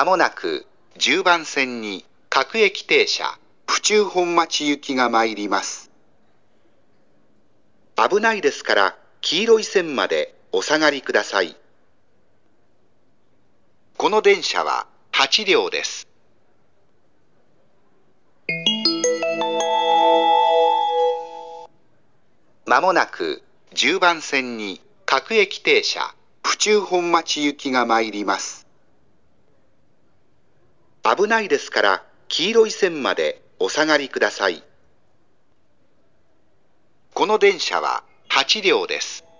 まもなく10番線に各駅停車、府中本町行きが参ります。危ないですから黄色い線までお下がりください。この電車は8両です。まもなく10番線に各駅停車、府中本町行きが参ります。危ないですから黄色い線までお下がりください。この電車は8両です。